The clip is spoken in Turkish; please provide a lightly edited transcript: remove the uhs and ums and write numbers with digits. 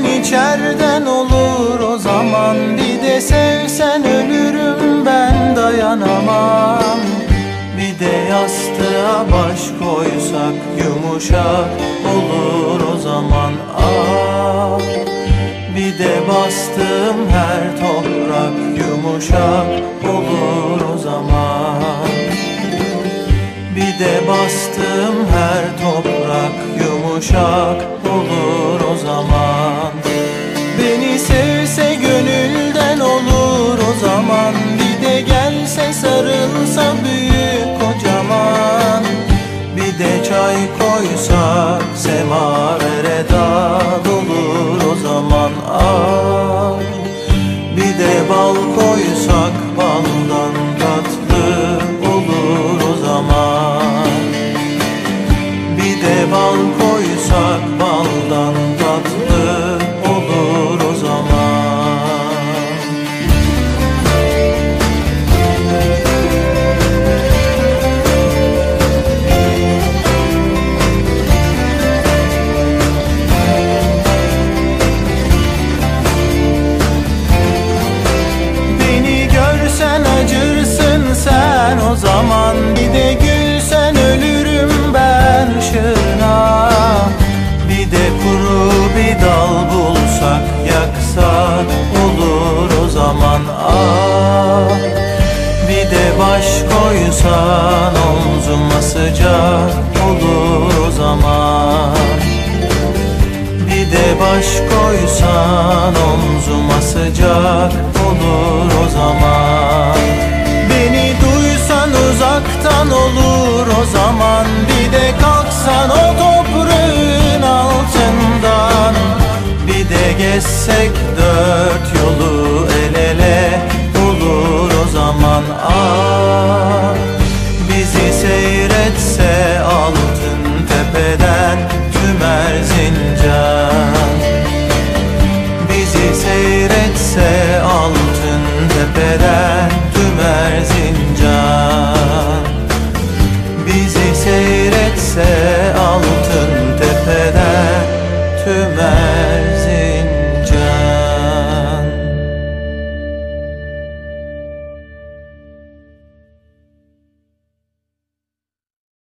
Yesen içerden olur o zaman, bir de sevsen ölürüm ben, dayanamam. Bir de yastığa baş koysak yumuşak olur o zaman. Ah, bir de bastığım her toprak yumuşak olur o zaman. Bir de bastığım her toprak yumuşak olur o zaman. Beni sevse gönülden olur o zaman, bir de gelse sarılsa büyük kocaman. Bir de çay koysak semavere dağ olur o zaman. Ah, bir de bal koysak baldan tatlı olur o zaman. Bir de bal koysak baldan tatlı olur o zaman. Beni görsen acırsın sen o zaman, bir de gülsen ölürüm ben ışığına. Bir de kuru bir dal bulsak yaksak olur o zaman. Ah, bir de baş koysan omzuma sıcak olur o zaman. Bir de baş koysan omzuma sıcak olur o zaman. Beni duysan uzaktan olur o zaman, bir de kalksan o toprağın altından. Bir de gezsek dört